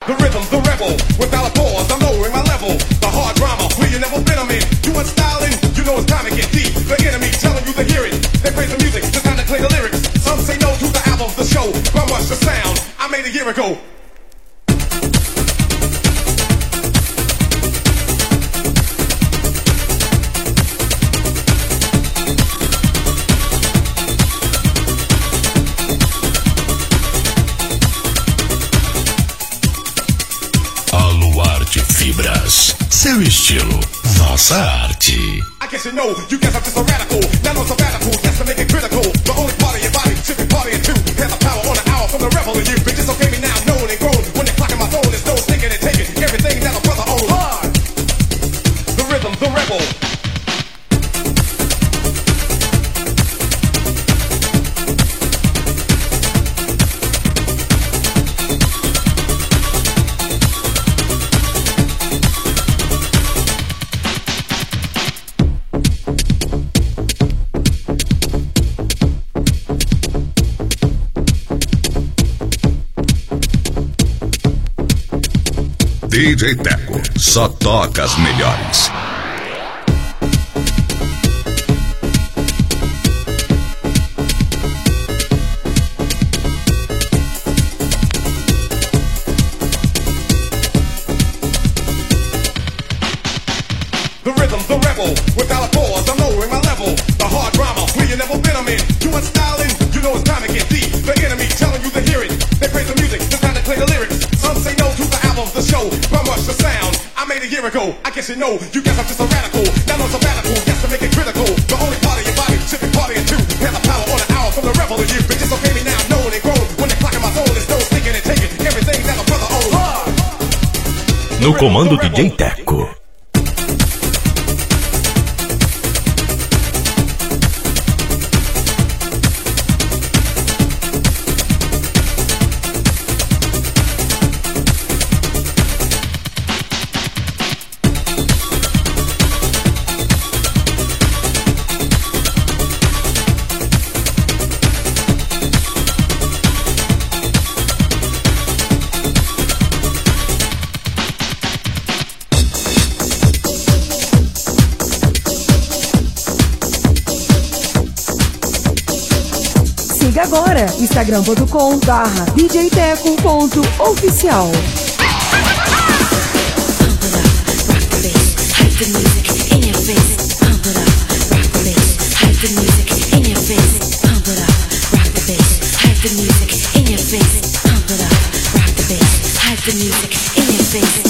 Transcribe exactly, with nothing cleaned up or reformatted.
The rhythm, the rebel, without a pause, I'm lowering my level. The hard drama, where you never been, I'm in. You want styling? You know it's time to get deep. The enemy telling you to hear it. They praise the music, it's time to play the lyrics. Some say no to the album, the show, but much the sound I made a year ago. Fibras, seu estilo, nossa arte. I guess you know, you guess I'm just a radical. Now no sabbatical, yes to make it critical. The only part of your body should be partying too. Have the power on the hour from the rebel in you. Bitches okay me now, known and grown. When they're clocking my phone, there's no sticking and taking everything that a brother owns. Hard. The rhythm, the rebel. D J Teco, só toca as melhores. The rhythm, the rebel, without a pause, I'm lowering my level. The hard drama, where you never been, I'm in. You want styling? You know it's time to get deep. The enemy telling you to hear it. They praise the music, it's time to play the lyrics. Some say no to the album, the show, but much the sound I made a year ago. I guess you know, you guess I'm just a radical. Now no sabbatical, yes to make it critical. The only part of your body should be partying too. Have the power on the hour from the rebel in you. Bitches okay me now, known and grown. When they're clocking my phone, there's no sticking and taking everything that a brother owns. No comando D J Teco. Siga agora, instagram ponto com barra D J Teco ponto oficial. The music in your face.